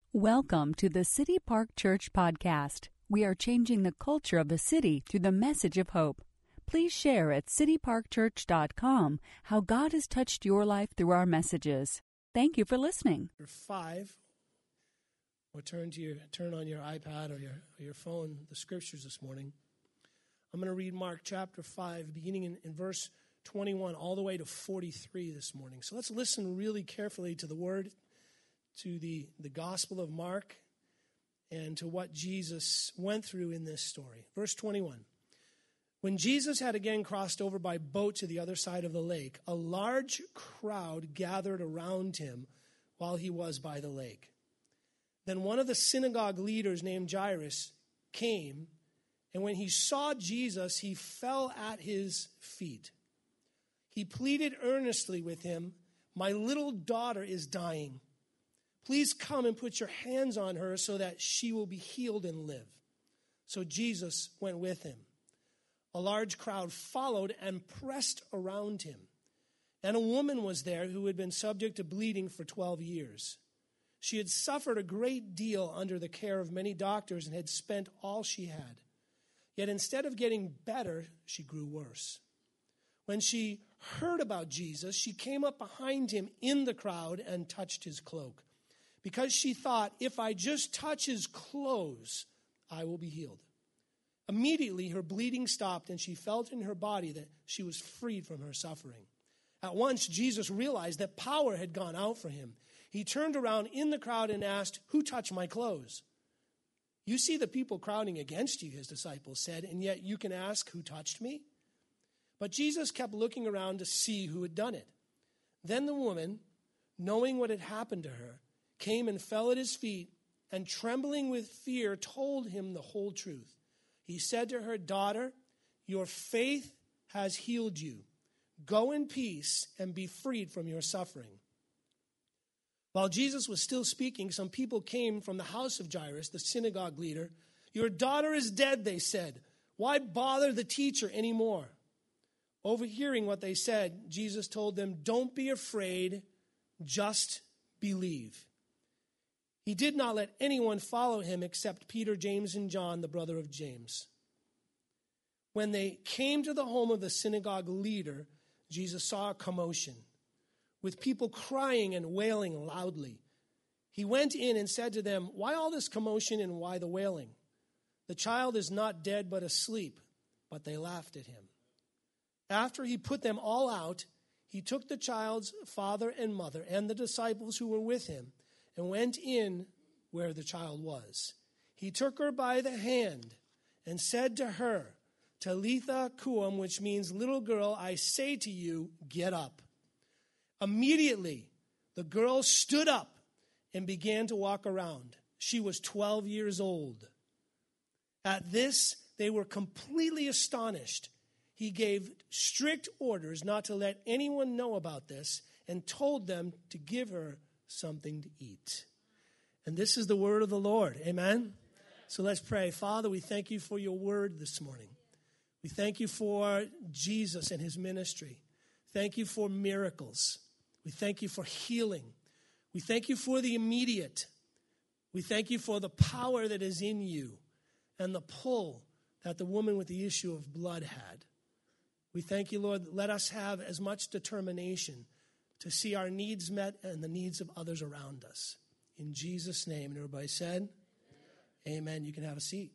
Welcome to the City Park Church podcast. We are changing the culture of the city through the message of hope. Please share at cityparkchurch.com how God has touched your life through our messages. Thank you for listening. 5, or turn on your iPad or your phone, the scriptures this morning. I'm going to read Mark chapter 5, beginning in verse 21, all the way to 43 this morning. So let's listen really carefully to the word, to the Gospel of Mark, and to what Jesus went through in this story. Verse 21. When Jesus had again crossed over by boat to the other side of the lake, a large crowd gathered around him while he was by the lake. Then one of the synagogue leaders named Jairus came, and when he saw Jesus, he fell at his feet. He pleaded earnestly with him, "My little daughter is dying. Please come and put your hands on her so that she will be healed and live." So Jesus went with him. A large crowd followed and pressed around him. And a woman was there who had been subject to bleeding for 12 years. She had suffered a great deal under the care of many doctors and had spent all she had. Yet instead of getting better, she grew worse. When she heard about Jesus, she came up behind him in the crowd and touched his cloak, because she thought, "If I just touch his clothes, I will be healed." Immediately her bleeding stopped, and she felt in her body that she was freed from her suffering. At once Jesus realized that power had gone out from him. He turned around in the crowd and asked, "Who touched my clothes?" "You see the people crowding against you," his disciples said, "and yet you can ask, 'Who touched me?'" But Jesus kept looking around to see who had done it. Then the woman, knowing what had happened to her, came and fell at his feet, and trembling with fear told him the whole truth. He said to her, "Daughter, your faith has healed you. Go in peace and be freed from your suffering." While Jesus was still speaking, some people came from the house of Jairus, the synagogue leader. "Your daughter is dead," they said. "Why bother the teacher anymore?" Overhearing what they said, Jesus told them, "Don't be afraid, just believe." He did not let anyone follow him except Peter, James, and John, the brother of James. When they came to the home of the synagogue leader, Jesus saw a commotion, with people crying and wailing loudly. He went in and said to them, "Why all this commotion and why the wailing? The child is not dead but asleep." But they laughed at him. After he put them all out, he took the child's father and mother and the disciples who were with him and went in where the child was. He took her by the hand and said to her, "Talitha koum," which means, "Little girl, I say to you, get up." Immediately, the girl stood up and began to walk around. She was 12 years old. At this, they were completely astonished. He gave strict orders not to let anyone know about this and told them to give her something to eat. And this is the word of the Lord. Amen? So let's pray. Father, we thank you for your word this morning. We thank you for Jesus and his ministry. Thank you for miracles. We thank you for healing. We thank you for the immediate. We thank you for the power that is in you and the pull that the woman with the issue of blood had. We thank you, Lord. Let us have as much determination to see our needs met and the needs of others around us. In Jesus' name. And everybody said, Amen. You can have a seat.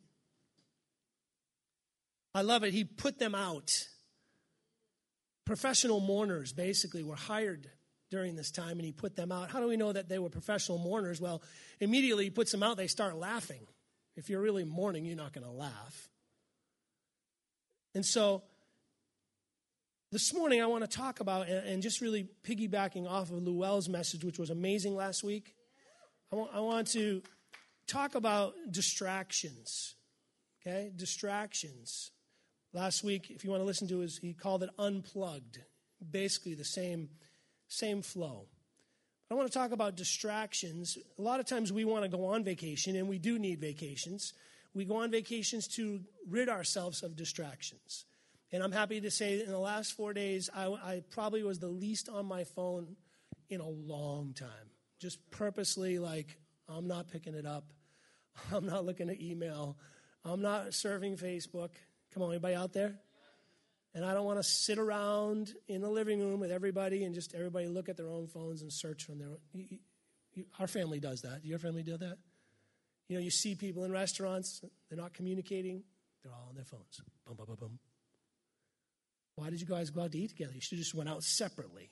I love it. He put them out. Professional mourners basically were hired during this time, and he put them out. How do we know that they were professional mourners? Well, immediately he puts them out, they start laughing. If you're really mourning, you're not going to laugh. And so this morning, I want to talk about, and just really piggybacking off of Luell's message, which was amazing last week, I want to talk about distractions, okay? Distractions. Last week, if you want to listen to he called it Unplugged, basically the same flow. I want to talk about distractions. A lot of times we want to go on vacation, and we do need vacations. We go on vacations to rid ourselves of distractions. And I'm happy to say that in the last 4 days, I probably was the least on my phone in a long time. Just purposely, like, I'm not picking it up. I'm not looking at email. I'm not surfing Facebook. Come on, anybody out there? And I don't want to sit around in the living room with everybody and just everybody look at their own phones and search from their own. Our family does that. Your family do that? You know, you see people in restaurants, they're not communicating. They're all on their phones. Boom, boom, boom, boom. Why did you guys go out to eat together? You should have just went out separately.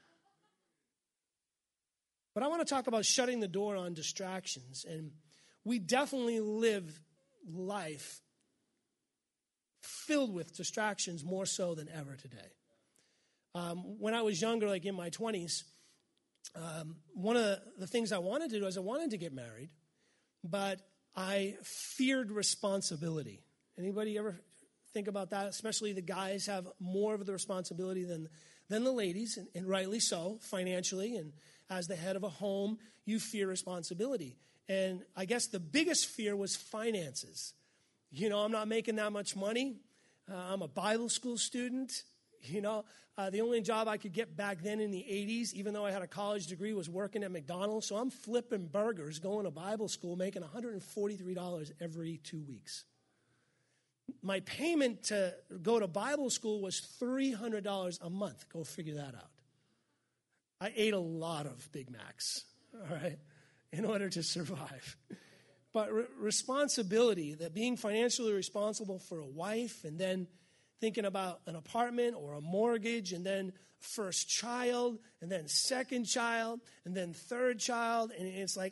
But I want to talk about shutting the door on distractions. And we definitely live life filled with distractions more so than ever today. When I was younger, like in my 20s, one of the things I wanted to do is I wanted to get married, but I feared responsibility. Anybody ever think about that? Especially the guys have more of the responsibility than the ladies, and rightly so, financially. And as the head of a home, you fear responsibility. And I guess the biggest fear was finances. You know, I'm not making that much money. I'm a Bible school student. You know, the only job I could get back then in the 80s, even though I had a college degree, was working at McDonald's. So I'm flipping burgers, going to Bible school, making $143 every 2 weeks. My payment to go to Bible school was $300 a month. Go figure that out. I ate a lot of Big Macs, all right, in order to survive. But responsibility, that being financially responsible for a wife, and then thinking about an apartment or a mortgage, and then first child, and then second child, and then third child, and it's like,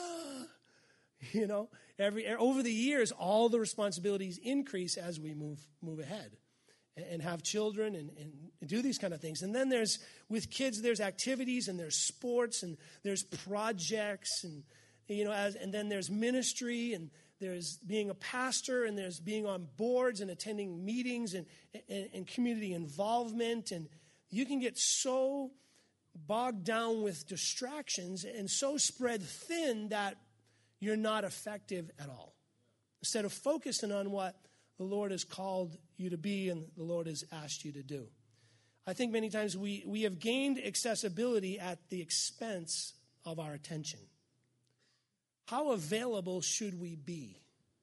you know, over the years, all the responsibilities increase as we move ahead and have children and do these kind of things. And then with kids, there's activities and there's sports and there's projects and, you know, and then there's ministry and there's being a pastor and there's being on boards and attending meetings and community involvement. And you can get so bogged down with distractions and so spread thin that you're not effective at all. Instead of focusing on what the Lord has called you to be and the Lord has asked you to do. I think many times we have gained accessibility at the expense of our attention. How available should we be?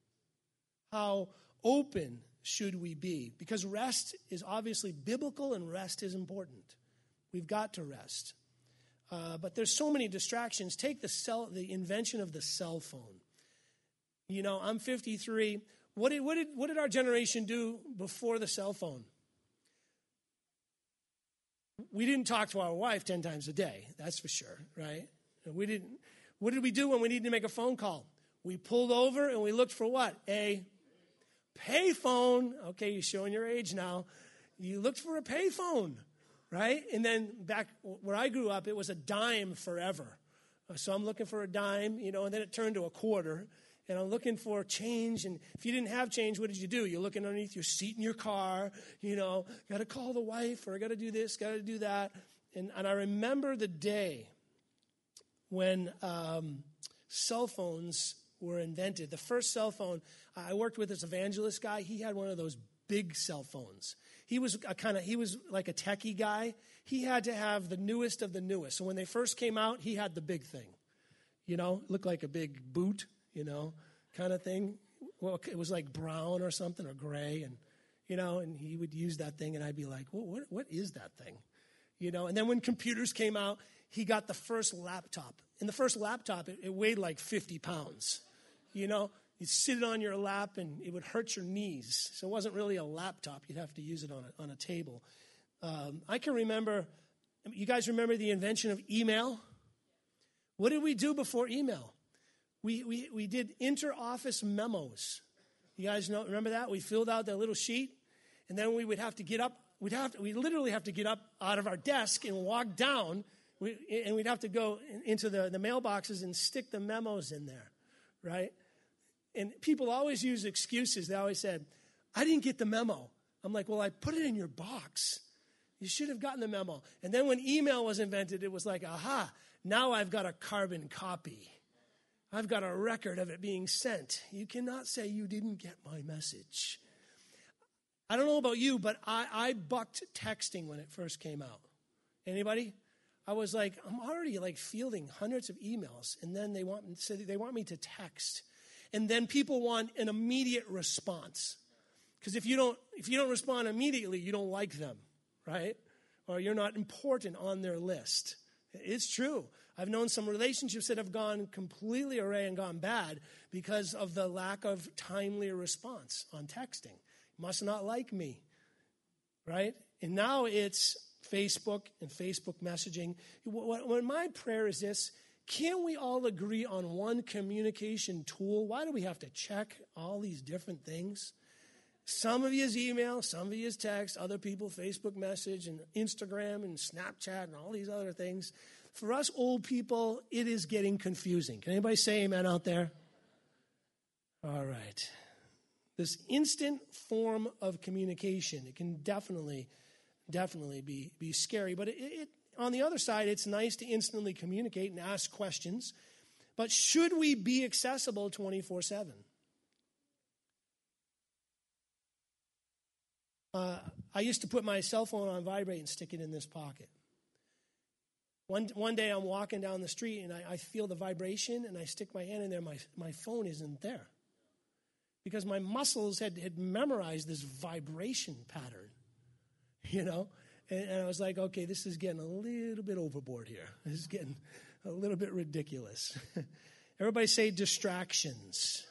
How open should we be? Because rest is obviously biblical and rest is important. We've got to rest. But there's so many distractions. Take the invention of the cell phone. You know, I'm 53. What did our generation do before the cell phone? We didn't talk to our wife 10 times a day, that's for sure, right? What did we do when we needed to make a phone call? We pulled over and we looked for what? A payphone. Okay, you're showing your age now. You looked for a payphone, right? And then back where I grew up, it was a dime forever. So I'm looking for a dime, you know, and then it turned to a quarter. And I'm looking for change. And if you didn't have change, what did you do? You're looking underneath your seat in your car, you know, got to call the wife or got to do this, got to do that. And I remember the day when cell phones were invented. The first cell phone, I worked with this evangelist guy. He had one of those big cell phones. He was like a techie guy. He had to have the newest of the newest. So when they first came out, he had the big thing. You know, looked like a big boot, you know, kind of thing. Well, it was like brown or something or gray, and you know, and he would use that thing, and I'd be like, well, what is that thing? You know, and then when computers came out, he got the first laptop. And the first laptop, it weighed like 50 pounds. You know, you'd sit it on your lap, and it would hurt your knees. So it wasn't really a laptop. You'd have to use it on a table. I can remember, you guys remember the invention of email? What did we do before email? We did inter-office memos. You guys remember that? We filled out that little sheet, and then we would have to get up. We literally have to get up out of our desk and walk down, and we'd have to go into the mailboxes and stick the memos in there, right? And people always use excuses. They always said, I didn't get the memo. I'm like, well, I put it in your box. You should have gotten the memo. And then when email was invented, it was like, aha, now I've got a carbon copy. I've got a record of it being sent. You cannot say you didn't get my message. I don't know about you, but I bucked texting when it first came out. Anybody? I was like, I'm already like fielding hundreds of emails, and then they want me to text, and then people want an immediate response, because if you don't respond immediately, you don't like them, right? Or you're not important on their list. It's true. I've known some relationships that have gone completely awry and gone bad because of the lack of timely response on texting. Must not like me, right? And now it's Facebook and Facebook messaging. When my prayer is this, can't we all agree on one communication tool? Why do we have to check all these different things? Some of you is email, some of you is text, other people Facebook message and Instagram and Snapchat and all these other things. For us old people, it is getting confusing. Can anybody say amen out there? All right. This instant form of communication, it can definitely be scary. But it on the other side, it's nice to instantly communicate and ask questions. But should we be accessible 24/7? I used to put my cell phone on vibrate and stick it in this pocket. One day I'm walking down the street and I feel the vibration and I stick my hand in there. My phone isn't there because my muscles had memorized this vibration pattern, And I was like, okay, this is getting a little bit overboard here. This is getting a little bit ridiculous. Everybody say distractions.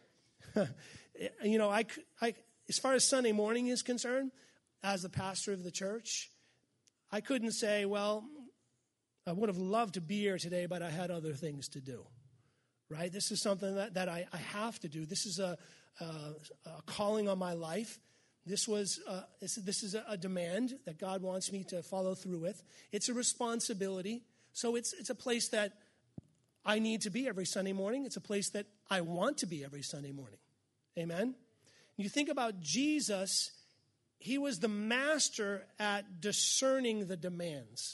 As far as Sunday morning is concerned, as the pastor of the church, I couldn't say, well, I would have loved to be here today, but I had other things to do, right? This is something that I have to do. This is a calling on my life. This is a demand that God wants me to follow through with. It's a responsibility. So it's a place that I need to be every Sunday morning. It's a place that I want to be every Sunday morning. Amen? You think about Jesus, he was the master at discerning the demands.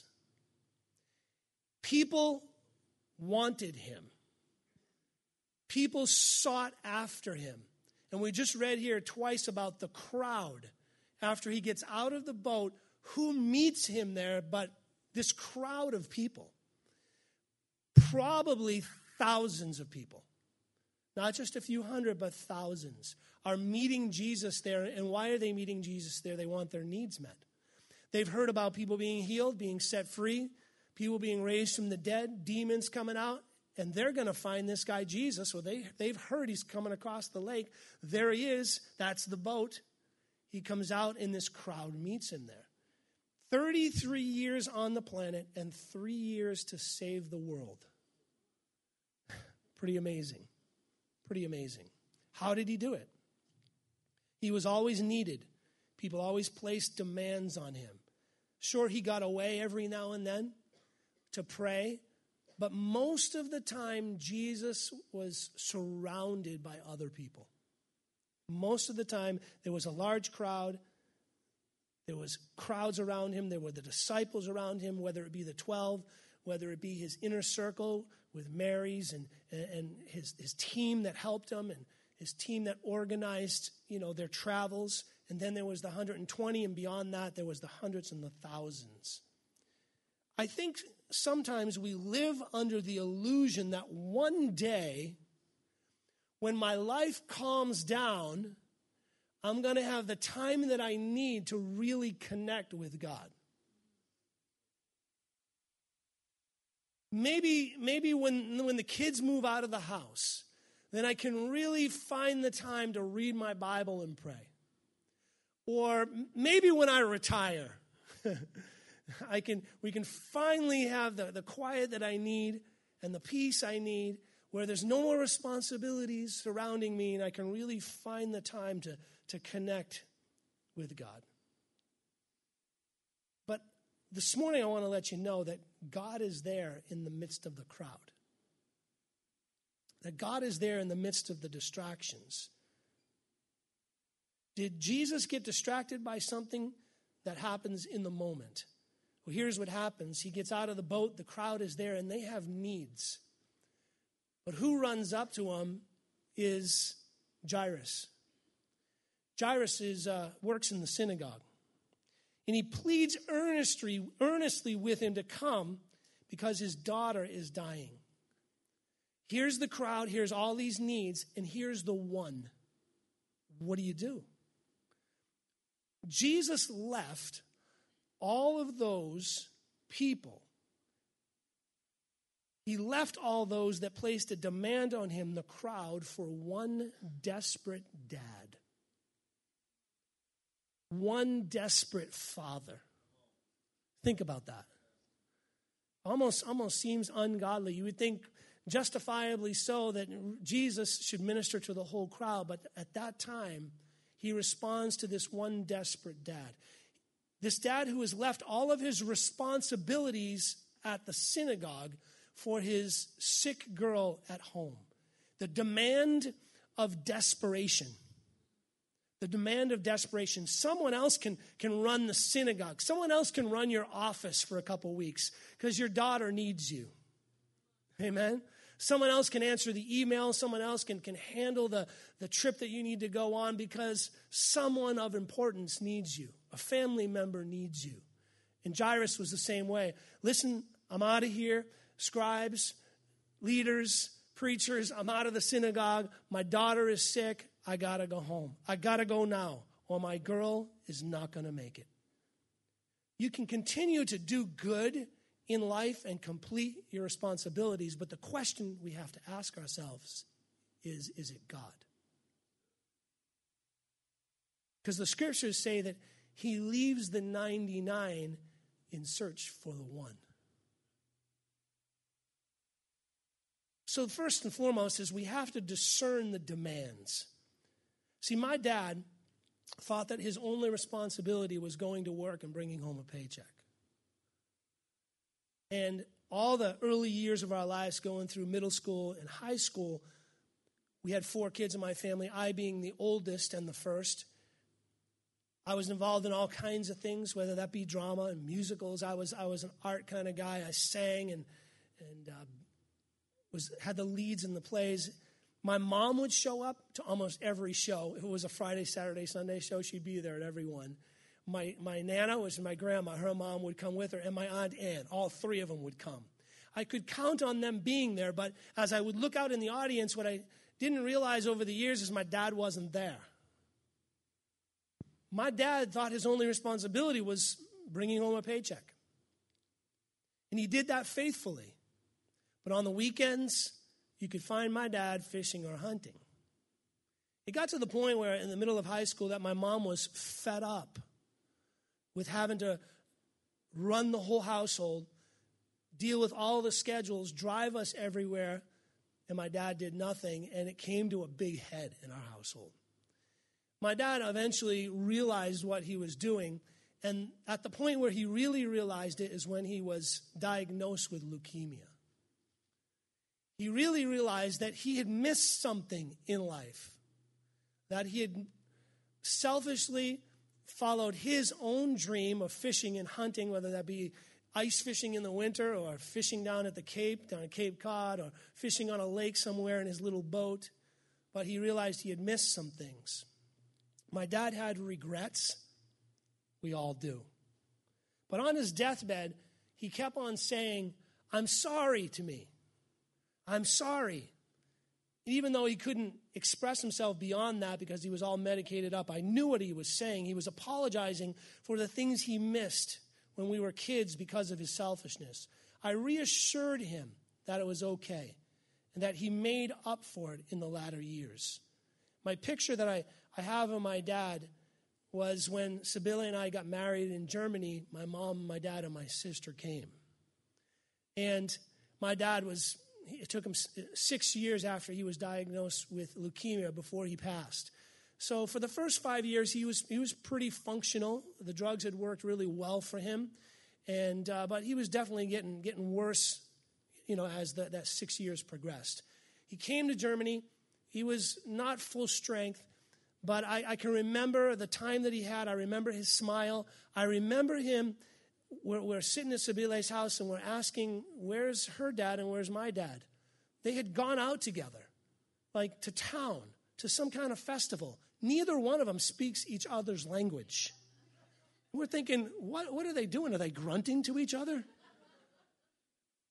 People wanted him. People sought after him. And we just read here twice about the crowd. After he gets out of the boat, who meets him there but this crowd of people? Probably thousands of people. Not just a few hundred, but thousands are meeting Jesus there. And why are they meeting Jesus there? They want their needs met. They've heard about people being healed, being set free, people being raised from the dead, demons coming out. And they're going to find this guy Jesus. Well, they've heard he's coming across the lake. There he is. That's the boat. He comes out and this crowd meets him there. 33 years on the planet and 3 years to save the world. Pretty amazing. Pretty amazing. How did he do it? He was always needed. People always placed demands on him. Sure, he got away every now and then to pray, but most of the time, Jesus was surrounded by other people. Most of the time, there was a large crowd. There was crowds around him. There were the disciples around him, whether it be the 12, whether it be his inner circle with Mary's and his team that helped him and his team that organized, their travels. And then there was the 120, and beyond that, there was the hundreds and the thousands. I think sometimes we live under the illusion that one day, when my life calms down, I'm going to have the time that I need to really connect with God. Maybe when the kids move out of the house, then I can really find the time to read my Bible and pray. Or maybe when I retire, we can finally have the quiet that I need and the peace I need, where there's no more responsibilities surrounding me, and I can really find the time to connect with God. But this morning I want to let you know that God is there in the midst of the crowd. That God is there in the midst of the distractions. Did Jesus get distracted by something that happens in the moment? Well, here's what happens. He gets out of the boat, the crowd is there, and they have needs. But who runs up to him is Jairus. Jairus works in the synagogue. And he pleads earnestly with him to come because his daughter is dying. Here's the crowd, here's all these needs, and here's the one. What do? Jesus left all of those people. He left all those that placed a demand on him, the crowd, for one desperate dad. One desperate father. Think about that. Almost seems ungodly. You would think justifiably so that Jesus should minister to the whole crowd, but at that time, he responds to this one desperate dad. This dad who has left all of his responsibilities at the synagogue for his sick girl at home. The demand of desperation. The demand of desperation. Someone else can run the synagogue. Someone else can run your office for a couple weeks because your daughter needs you. Amen? Someone else can answer the email. Someone else can handle the trip that you need to go on because someone of importance needs you. A family member needs you. And Jairus was the same way. Listen, I'm out of here. Scribes, leaders, preachers, I'm out of the synagogue. My daughter is sick. I got to go home. I got to go now, or my girl is not going to make it. You can continue to do good in life and complete your responsibilities, but the question we have to ask ourselves is it God? Because the scriptures say that he leaves the 99 in search for the one. So first and foremost is we have to discern the demands. See, my dad thought that his only responsibility was going to work and bringing home a paycheck. And all the early years of our lives going through middle school and high school, we had 4 kids in my family, I being the oldest and the first. I was involved in all kinds of things, whether that be drama and musicals. I was an art kind of guy. I sang and had the leads in the plays. My mom would show up to almost every show. If it was a Friday, Saturday, Sunday show, she'd be there at every one. My Nana, which is my grandma, her mom would come with her, and my Aunt Ann. All 3 of them would come. I could count on them being there, but as I would look out in the audience, what I didn't realize over the years is my dad wasn't there. My dad thought his only responsibility was bringing home a paycheck. And he did that faithfully. But on the weekends, you could find my dad fishing or hunting. It got to the point where in the middle of high school that my mom was fed up with having to run the whole household, deal with all the schedules, drive us everywhere, and my dad did nothing, and it came to a big head in our household. My dad eventually realized what he was doing, and at the point where he really realized it is when he was diagnosed with leukemia. He really realized that he had missed something in life, that he had selfishly followed his own dream of fishing and hunting, whether that be ice fishing in the winter or fishing down at the Cape, down at Cape Cod, or fishing on a lake somewhere in his little boat. But he realized he had missed some things. My dad had regrets. We all do. But on his deathbed, he kept on saying, "I'm sorry" to me. I'm sorry. Even though he couldn't express himself beyond that because he was all medicated up, I knew what he was saying. He was apologizing for the things he missed when we were kids because of his selfishness. I reassured him that it was okay and that he made up for it in the latter years. My picture that I have of my dad was when Sibylla and I got married in Germany. My mom, my dad, and my sister came. And my dad it took him 6 years after he was diagnosed with leukemia before he passed. So for the first 5 years, he was pretty functional. The drugs had worked really well for him, but he was definitely getting worse, as that 6 years progressed. He came to Germany. He was not full strength, but I can remember the time that he had. I remember his smile. I remember him. We're sitting at Sibylla's house and we're asking, where's her dad and where's my dad? They had gone out together, like to town, to some kind of festival. Neither one of them speaks each other's language. We're thinking, what are they doing? Are they grunting to each other?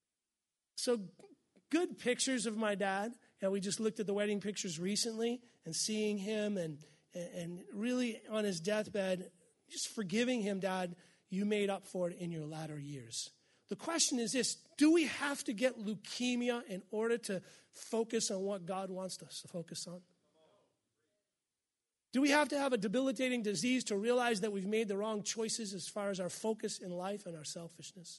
So good pictures of my dad. And we just looked at the wedding pictures recently and seeing him and really on his deathbed, just forgiving him, Dad, you made up for it in your latter years. The question is this: do we have to get leukemia in order to focus on what God wants us to focus on? Do we have to have a debilitating disease to realize that we've made the wrong choices as far as our focus in life and our selfishness?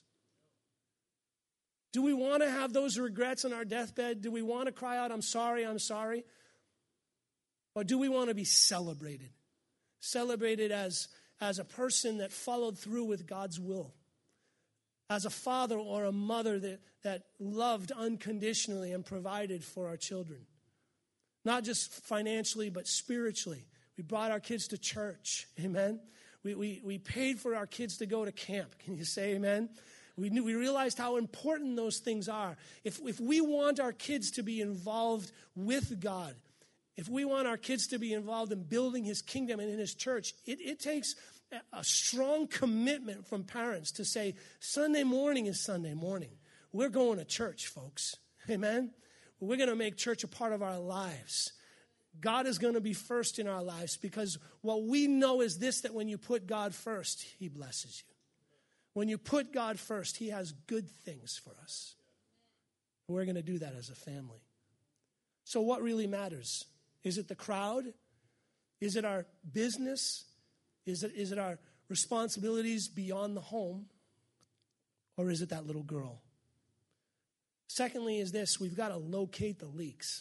Do we want to have those regrets on our deathbed? Do we want to cry out, I'm sorry, I'm sorry? Or do we want to be celebrated? Celebrated as a person that followed through with God's will. As a father or a mother that loved unconditionally and provided for our children. Not just financially, but spiritually. We brought our kids to church. Amen. We paid for our kids to go to camp. Can you say amen? We realized how important those things are. If we want our kids to be involved with God, if we want our kids to be involved in building his kingdom and in his church, it takes a strong commitment from parents to say, Sunday morning is Sunday morning. We're going to church, folks. Amen? We're going to make church a part of our lives. God is going to be first in our lives because what we know is this, that when you put God first, he blesses you. When you put God first, he has good things for us. We're going to do that as a family. So what really matters? Is it the crowd? Is it our business? Is it our responsibilities beyond the home? Or is it that little girl? Secondly is this: we've got to locate the leaks.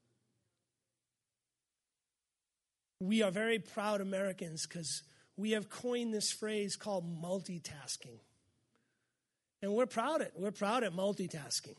We are very proud Americans because we have coined this phrase called multitasking. And we're proud at multitasking.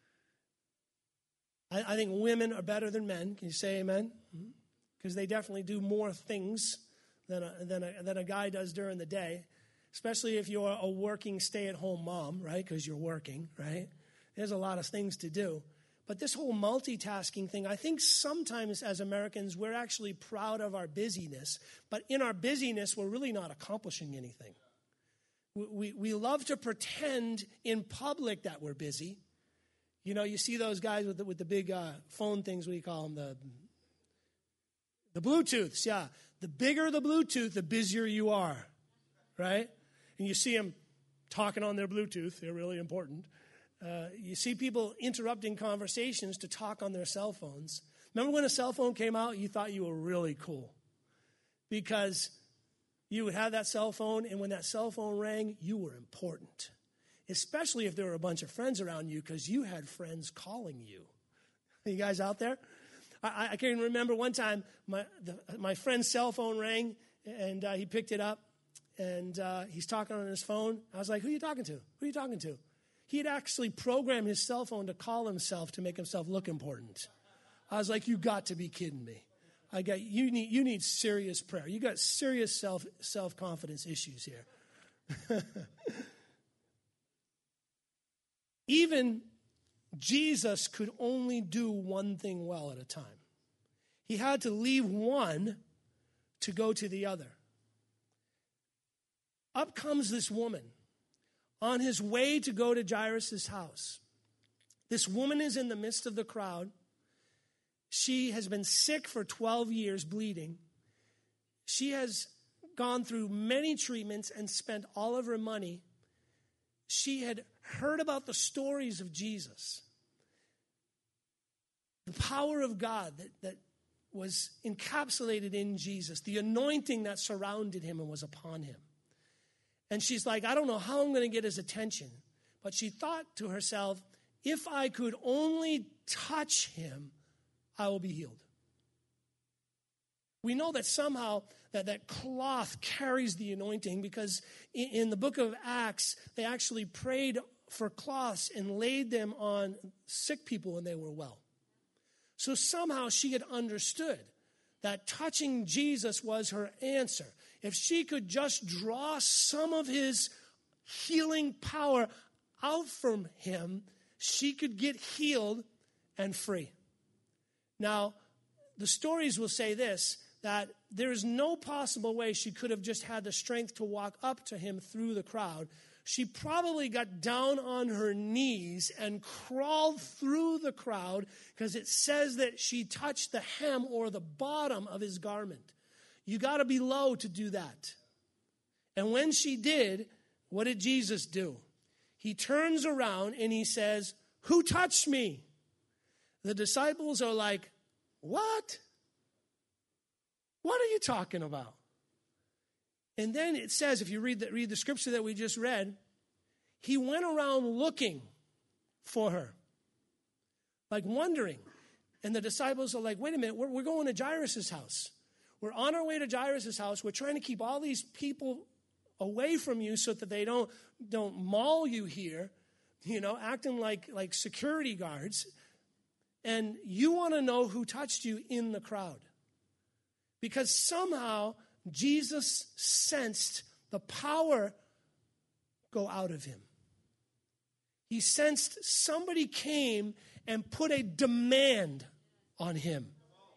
I think women are better than men. Can you say amen? Because they definitely do more things than a guy does during the day, especially if you're a working stay-at-home mom, right? Because you're working, right? There's a lot of things to do. But this whole multitasking thing, I think sometimes as Americans, we're actually proud of our busyness. But in our busyness, we're really not accomplishing anything. We love to pretend in public that we're busy. You know, you see those guys with the big phone things, what do you call them? The Bluetooths, yeah. The bigger the Bluetooth, the busier you are, right? And you see them talking on their Bluetooth. They're really important. You see people interrupting conversations to talk on their cell phones. Remember when a cell phone came out, you thought you were really cool because you would have that cell phone, and when that cell phone rang, you were important, especially if there were a bunch of friends around you because you had friends calling you. Are you guys out there? I can remember one time my friend's cell phone rang, and he picked it up, and he's talking on his phone. I was like, who are you talking to? Who are you talking to? He had actually programmed his cell phone to call himself to make himself look important. I was like, you got to be kidding me. You need serious prayer. You got serious self-confidence issues here. Even Jesus could only do one thing well at a time. He had to leave one to go to the other. Up comes this woman on his way to go to Jairus' house. This woman is in the midst of the crowd. She has been sick for 12 years, bleeding. She has gone through many treatments and spent all of her money. She had heard about the stories of Jesus, the power of God that was encapsulated in Jesus, the anointing that surrounded him and was upon him. And she's like, I don't know how I'm going to get his attention. But she thought to herself, if I could only touch him, I will be healed. We know that somehow that cloth carries the anointing because in the book of Acts, they actually prayed for cloths and laid them on sick people and they were well. So somehow she had understood that touching Jesus was her answer. If she could just draw some of his healing power out from him, she could get healed and free. Now, the stories will say this, that there is no possible way she could have just had the strength to walk up to him through the crowd. she probably got down on her knees and crawled through the crowd, because it says that she touched the hem or the bottom of his garment. You got to be low to do that. And when she did, what did Jesus do? He turns around and he says, "Who touched me?" The disciples are like, "What? What are you talking about?" And then it says, if you read the scripture that we just read, he went around looking for her, like wondering. And the disciples are like, "Wait a minute, we're going to Jairus' house. We're on our way to Jairus' house. We're trying to keep all these people away from you so that they don't maul you here, acting like security guards. And you want to know who touched you in the crowd." Because somehow Jesus sensed the power go out of him. He sensed somebody came and put a demand on him.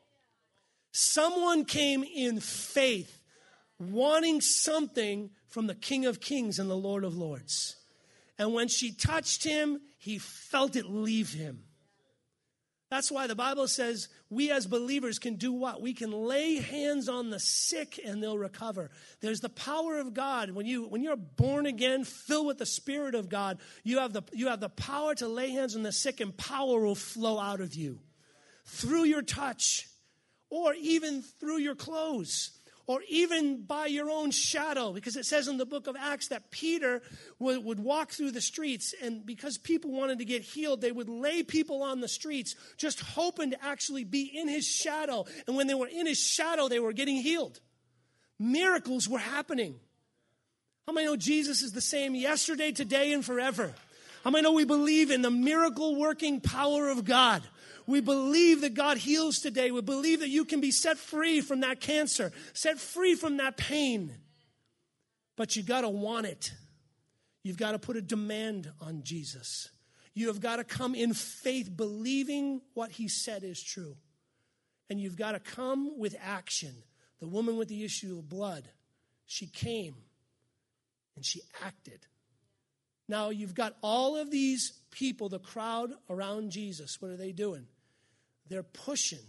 Someone came in faith, wanting something from the King of Kings and the Lord of Lords. And when she touched him, he felt it leave him. That's why the Bible says we as believers can do what? We can lay hands on the sick and they'll recover. There's the power of God. When you're born again, filled with the Spirit of God, you have the power to lay hands on the sick, and power will flow out of you through your touch, or even through your clothes, or even by your own shadow. Because it says in the book of Acts that Peter would walk through the streets, and because people wanted to get healed, they would lay people on the streets, just hoping to actually be in his shadow. And when they were in his shadow, they were getting healed. Miracles were happening. How many know Jesus is the same yesterday, today, and forever? How many know we believe in the miracle-working power of God? We believe that God heals today. We believe that you can be set free from that cancer, set free from that pain. But you got to want it. You've got to put a demand on Jesus. You have got to come in faith, believing what he said is true. And you've got to come with action. The woman with the issue of blood, she came and she acted. Now you've got all of these people, the crowd around Jesus. What are they doing? They're pushing.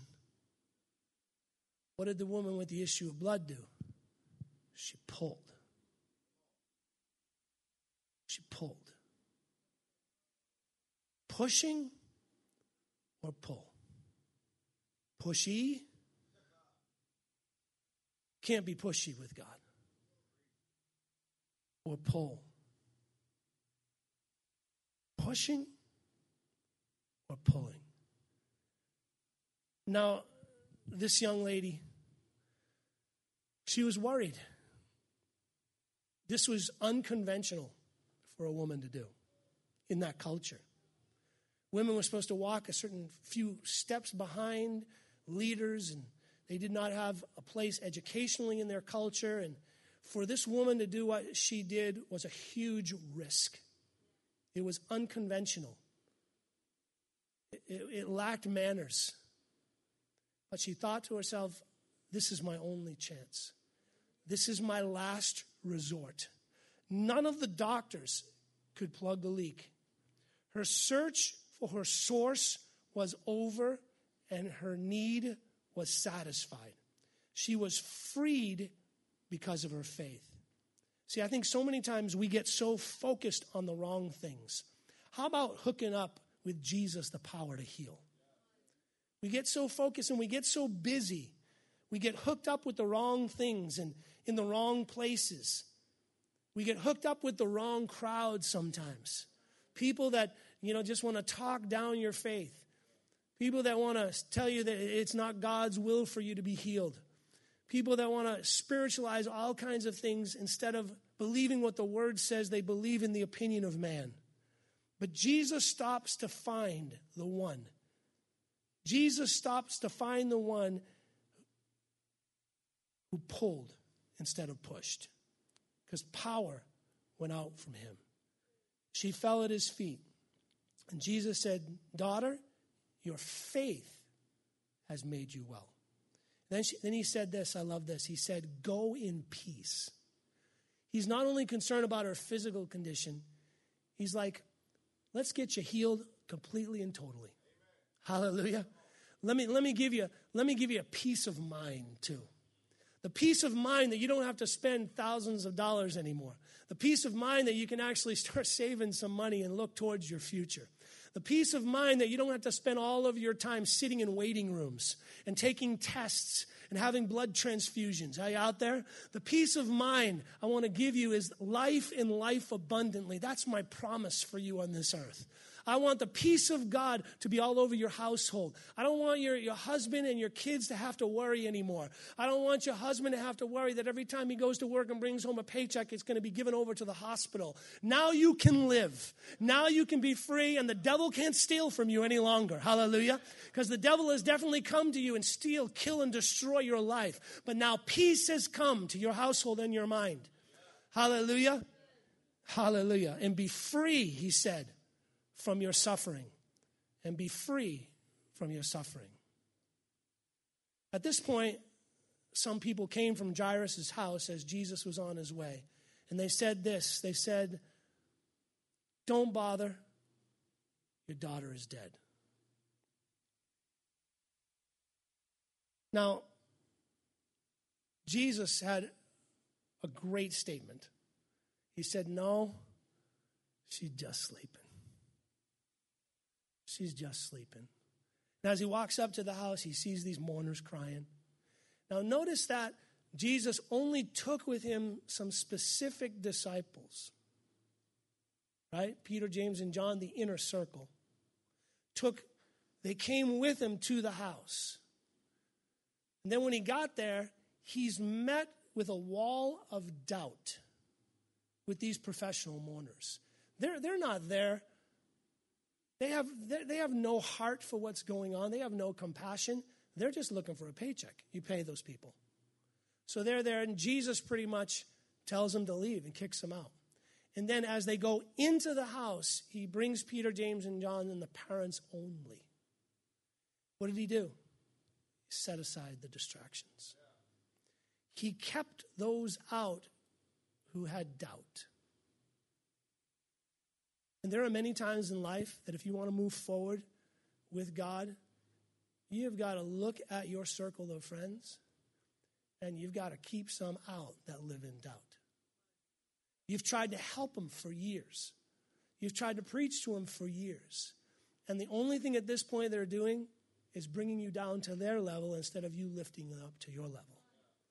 What did the woman with the issue of blood do? She pulled. She pulled. Pushing or pull? Pushy? Can't be pushy with God. Or pull? Pushing or pulling? Now, this young lady, she was worried. This was unconventional for a woman to do in that culture. Women were supposed to walk a certain few steps behind leaders, and they did not have a place educationally in their culture. And for this woman to do what she did was a huge risk. It was unconventional. It lacked manners. But she thought to herself, this is my only chance. This is my last resort. None of the doctors could plug the leak. Her search for her source was over, and her need was satisfied. She was freed because of her faith. See, I think so many times we get so focused on the wrong things. How about hooking up with Jesus, the power to heal? We get so focused and we get so busy. We get hooked up with the wrong things and in the wrong places. We get hooked up with the wrong crowd sometimes. People that, just want to talk down your faith. People that want to tell you that it's not God's will for you to be healed. People that want to spiritualize all kinds of things instead of believing what the Word says. They believe in the opinion of man. But Jesus stops to find the one. Jesus stops to find the one who pulled instead of pushed, because power went out from him. She fell at his feet, and Jesus said, "Daughter, your faith has made you well." Then he said this, I love this. He said, "Go in peace." He's not only concerned about her physical condition, he's like, let's get you healed completely and totally. Hallelujah. Let me give you a peace of mind too. The peace of mind that you don't have to spend thousands of dollars anymore. The peace of mind that you can actually start saving some money and look towards your future. The peace of mind that you don't have to spend all of your time sitting in waiting rooms and taking tests and having blood transfusions. Are you out there? The peace of mind I want to give you is life and life abundantly. That's my promise for you on this earth. I want the peace of God to be all over your household. I don't want your husband and your kids to have to worry anymore. I don't want your husband to have to worry that every time he goes to work and brings home a paycheck, it's going to be given over to the hospital. Now you can live. Now you can be free, and the devil can't steal from you any longer. Hallelujah. Because the devil has definitely come to you and steal, kill, and destroy your life. But now peace has come to your household and your mind. Hallelujah. Hallelujah. And be free, he said, from your suffering, and be free from your suffering. At this point, some people came from Jairus' house as Jesus was on his way. And they said this. They said, don't bother. Your daughter is dead. Now, Jesus had a great statement. He said, no, she's just sleeping. She's just sleeping. Now, as he walks up to the house, he sees these mourners crying. Now, notice that Jesus only took with him some specific disciples. Right? Peter, James, and John, the inner circle. They came with him to the house. And then when he got there, he's met with a wall of doubt with these professional mourners. They're not there. They have no heart for what's going on. They have no compassion. They're just looking for a paycheck. You pay those people. So they're there, and Jesus pretty much tells them to leave and kicks them out. And then as they go into the house, he brings Peter, James, and John and the parents only. What did he do? He set aside the distractions. He kept those out who had doubt. And there are many times in life that if you want to move forward with God, you've got to look at your circle of friends, and you've got to keep some out that live in doubt. You've tried to help them for years. You've tried to preach to them for years. And the only thing at this point they're doing is bringing you down to their level instead of you lifting them up to your level.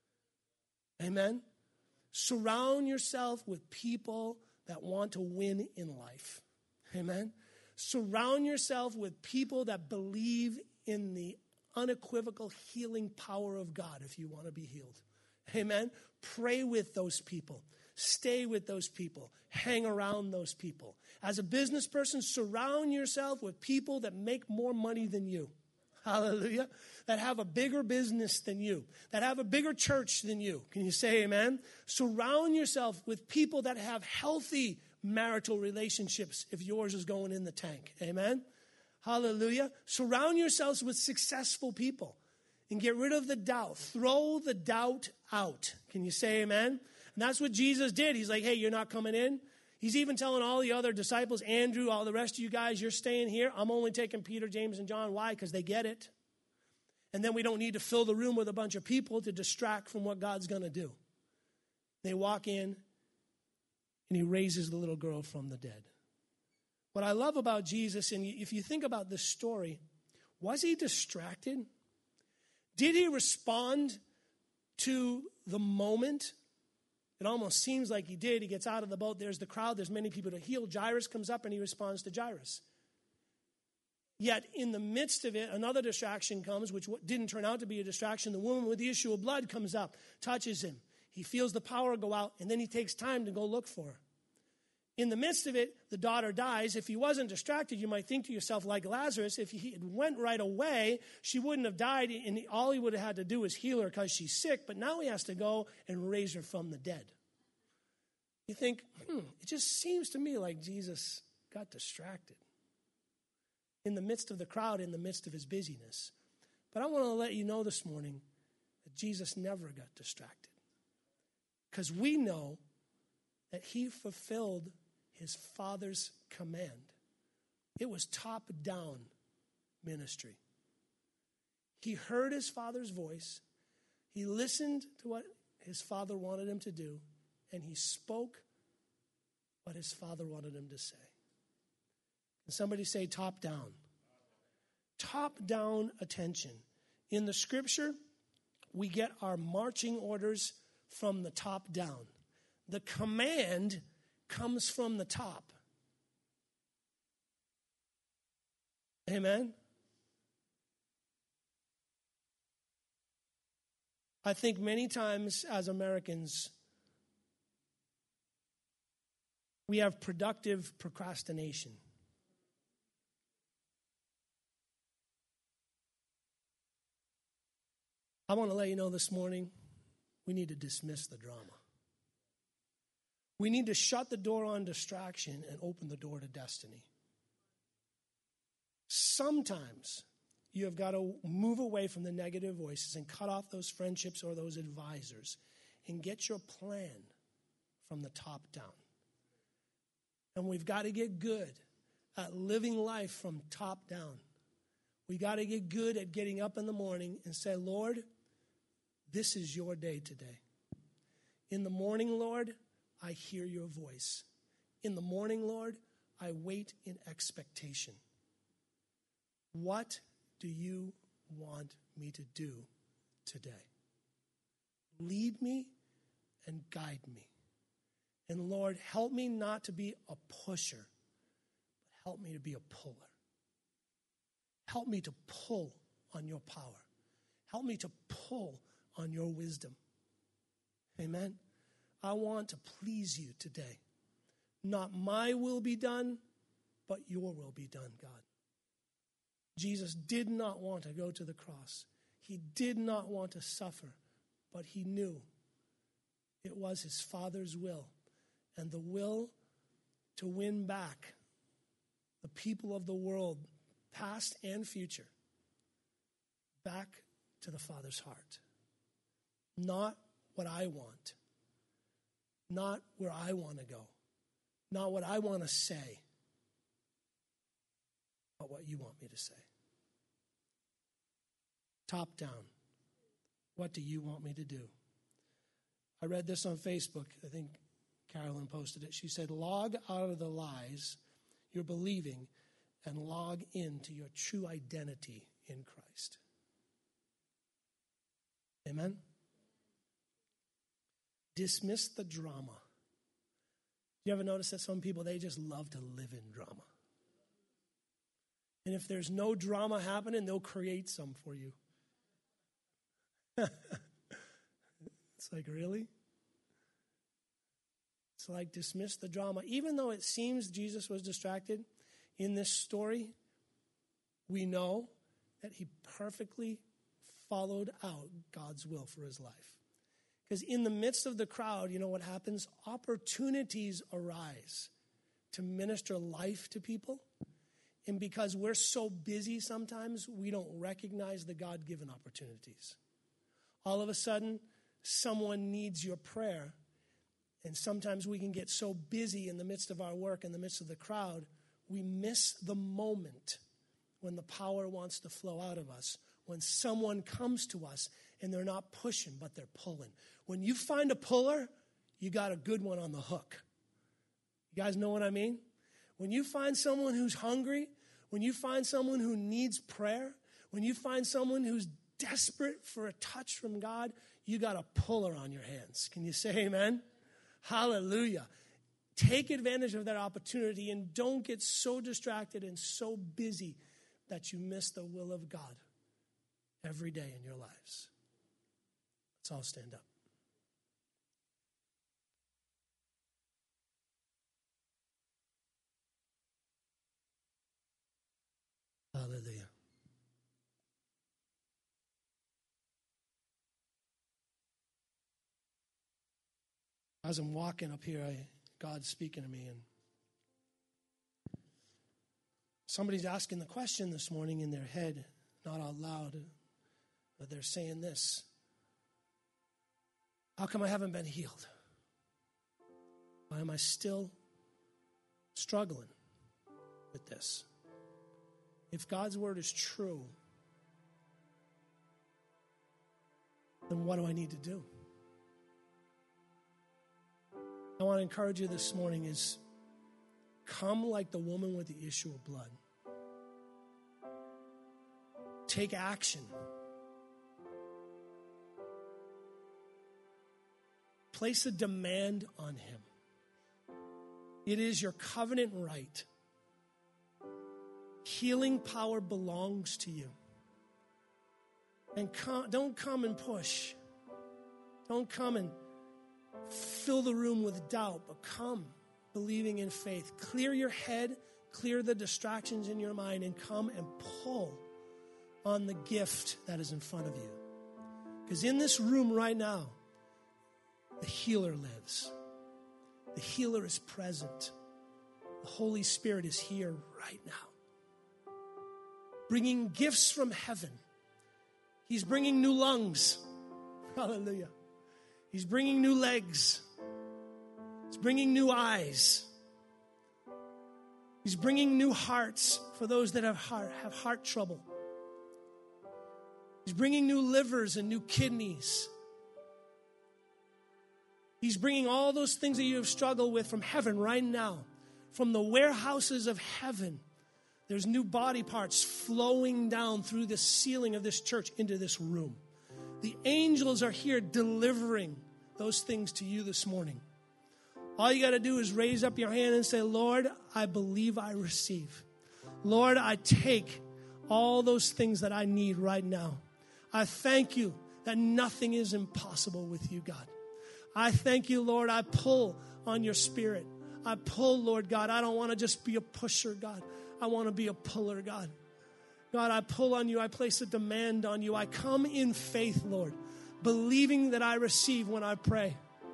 Amen? Surround yourself with people that want to win in life. Amen? Surround yourself with people that believe in the unequivocal healing power of God if you want to be healed. Amen? Pray with those people. Stay with those people. Hang around those people. As a business person, surround yourself with people that make more money than you. Hallelujah. That have a bigger business than you. That have a bigger church than you. Can you say amen? Surround yourself with people that have healthy marital relationships if yours is going in the tank. Amen? Hallelujah. Surround yourselves with successful people and get rid of the doubt. Throw the doubt out. Can you say amen? And that's what Jesus did. He's like, hey, you're not coming in. He's even telling all the other disciples, Andrew, all the rest of you guys, you're staying here. I'm only taking Peter, James, and John. Why? Because they get it. And then we don't need to fill the room with a bunch of people to distract from what God's going to do. They walk in, and he raises the little girl from the dead. What I love about Jesus, and if you think about this story, was he distracted? Did he respond to the moment? It almost seems like he did. He gets out of the boat. There's the crowd. There's many people to heal. Jairus comes up and he responds to Jairus. Yet in the midst of it, another distraction comes, which didn't turn out to be a distraction. The woman with the issue of blood comes up, touches him. He feels the power go out, and then he takes time to go look for her. In the midst of it, the daughter dies. If he wasn't distracted, you might think to yourself, like Lazarus, if he went right away, she wouldn't have died, and all he would have had to do is heal her because she's sick, but now he has to go and raise her from the dead. You think, it just seems to me like Jesus got distracted in the midst of the crowd, in the midst of his busyness. But I want to let you know this morning that Jesus never got distracted, because we know that he fulfilled his Father's command. It was top-down ministry. He heard his Father's voice. He listened to what his Father wanted him to do, and he spoke what his Father wanted him to say. Can somebody say top-down? Top-down attention. In the Scripture, we get our marching orders from the top down. The command comes from the top. Amen? I think many times as Americans, we have productive procrastination. I want to let you know this morning, we need to dismiss the drama. We need to shut the door on distraction and open the door to destiny. Sometimes you have got to move away from the negative voices and cut off those friendships or those advisors and get your plan from the top down. And we've got to get good at living life from top down. We got to get good at getting up in the morning and say, Lord, this is your day today. In the morning, Lord, I hear your voice. In the morning, Lord, I wait in expectation. What do you want me to do today? Lead me and guide me. And Lord, help me not to be a pusher, but help me to be a puller. Help me to pull on your power. Help me to pull on your wisdom. Amen. I want to please you today. Not my will be done, but your will be done, God. Jesus did not want to go to the cross. He did not want to suffer, but he knew it was his Father's will, and the will to win back the people of the world, past and future, back to the Father's heart. Not what I want. Not where I want to go. Not what I want to say. But what you want me to say. Top down. What do you want me to do? I read this on Facebook. I think Carolyn posted it. She said, log out of the lies you're believing and log into your true identity in Christ. Amen? Dismiss the drama. You ever notice that some people, they just love to live in drama? And if there's no drama happening, they'll create some for you. It's like, really? It's like, dismiss the drama. Even though it seems Jesus was distracted in this story, we know that he perfectly followed out God's will for his life. Because in the midst of the crowd, you know what happens? Opportunities arise to minister life to people. And because we're so busy sometimes, we don't recognize the God-given opportunities. All of a sudden, someone needs your prayer. And sometimes we can get so busy in the midst of our work, in the midst of the crowd, we miss the moment when the power wants to flow out of us. When someone comes to us and they're not pushing, but they're pulling. When you find a puller, you got a good one on the hook. You guys know what I mean? When you find someone who's hungry, when you find someone who needs prayer, when you find someone who's desperate for a touch from God, you got a puller on your hands. Can you say amen? Hallelujah. Take advantage of that opportunity and don't get so distracted and so busy that you miss the will of God every day in your lives. Let's all stand up. Hallelujah. As I'm walking up here, God's speaking to me, and somebody's asking the question this morning in their head, not out loud, but they're saying this: how come I haven't been healed? Why am I still struggling with this? If God's word is true, then what do I need to do? I want to encourage you this morning is come like the woman with the issue of blood. Take action. Place a demand on him. It is your covenant right. Healing power belongs to you. And don't come and push. Don't come and fill the room with doubt, but come believing in faith. Clear your head, clear the distractions in your mind, and come and pull on the gift that is in front of you. Because in this room right now, the healer lives. The healer is present. The Holy Spirit is here right now, bringing gifts from heaven. He's bringing new lungs. Hallelujah. He's bringing new legs. He's bringing new eyes. He's bringing new hearts for those that have heart trouble. He's bringing new livers and new kidneys. He's bringing all those things that you have struggled with from heaven right now. From the warehouses of heaven, there's new body parts flowing down through the ceiling of this church into this room. The angels are here delivering those things to you this morning. All you got to do is raise up your hand and say, Lord, I believe I receive. Lord, I take all those things that I need right now. I thank you that nothing is impossible with you, God. I thank you, Lord. I pull on your spirit. I pull, Lord God. I don't want to just be a pusher, God. I want to be a puller, God. God, I pull on you. I place a demand on you. I come in faith, Lord, believing that I receive when I pray.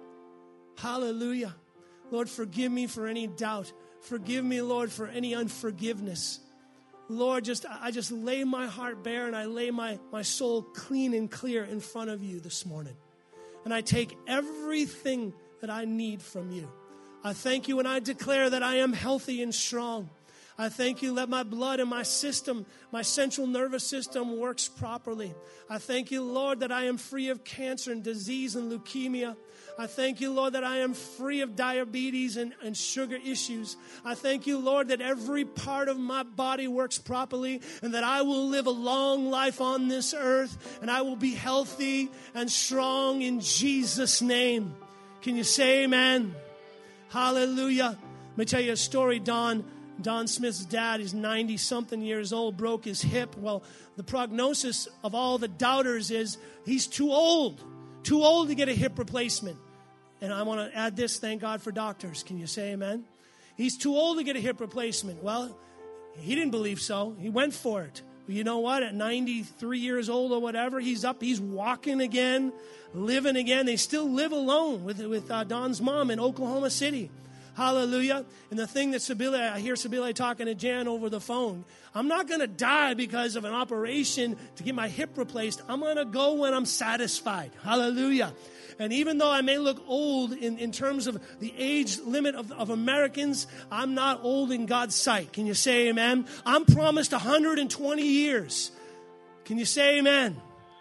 Hallelujah. Lord, forgive me for any doubt. Forgive me, Lord, for any unforgiveness. Lord, I just lay my heart bare and I lay my soul clean and clear in front of you this morning. And I take everything that I need from you. I thank you and I declare that I am healthy and strong. I thank you that my blood and my system, my central nervous system works properly. I thank you, Lord, that I am free of cancer and disease and leukemia. I thank you, Lord, that I am free of diabetes and sugar issues. I thank you, Lord, that every part of my body works properly and that I will live a long life on this earth and I will be healthy and strong in Jesus' name. Can you say amen? Hallelujah. Let me tell you a story. Don Smith's dad is 90-something years old, broke his hip. Well, the prognosis of all the doubters is he's too old to get a hip replacement. And I want to add this, thank God for doctors. Can you say amen? He's too old to get a hip replacement. Well, he didn't believe so. He went for it. But you know what? At 93 years old or whatever, he's up, he's walking again, living again. They still live alone with Don's mom in Oklahoma City. Hallelujah. And the thing that I hear Sabile talking to Jan over the phone, I'm not going to die because of an operation to get my hip replaced. I'm going to go when I'm satisfied. Hallelujah. And even though I may look old in terms of the age limit of Americans, I'm not old in God's sight. Can you say amen? I'm promised 120 years. Can you say amen?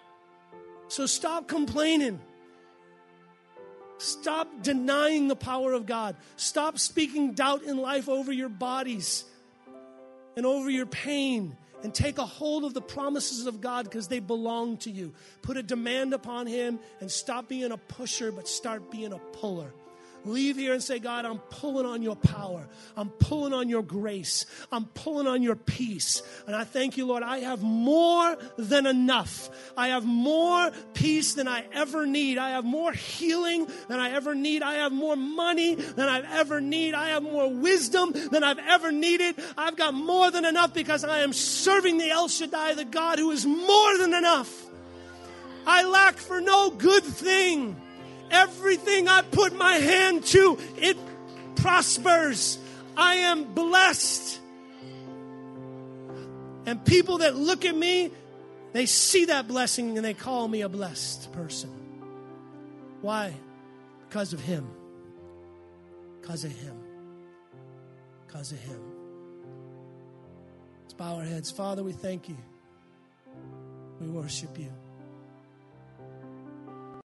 So stop complaining. Stop denying the power of God. Stop speaking doubt in life over your bodies and over your pain. And take a hold of the promises of God because they belong to you. Put a demand upon him and stop being a pusher, but start being a puller. Leave here and say, God, I'm pulling on your power. I'm pulling on your grace. I'm pulling on your peace. And I thank you, Lord, I have more than enough. I have more peace than I ever need. I have more healing than I ever need. I have more money than I've ever need. I have more wisdom than I've ever needed. I've got more than enough because I am serving the El Shaddai, the God who is more than enough. I lack for no good thing. Everything I put my hand to, it prospers. I am blessed. And people that look at me, they see that blessing and they call me a blessed person. Why? Because of him. because of him. Because of him. Let's bow our heads. Father, we thank you. We worship you.